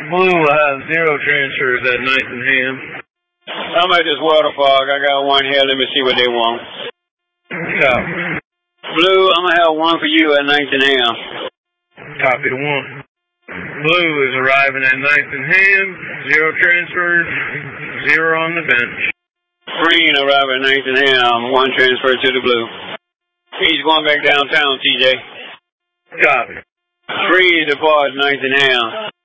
Blue will have 0 transfers at 9th and Ham. I'm at this waterfall. I got one here. Let me see what they want. Copy. Blue, I'm going to have one for you at 9th and Ham. Copy to 1. Blue is arriving at 9th and Ham. 0 transfers. 0 on the bench. Green arriving at 9th and Ham. 1 transfer to the blue. He's going back downtown, TJ. Copy. 3 departs 9th and Ham.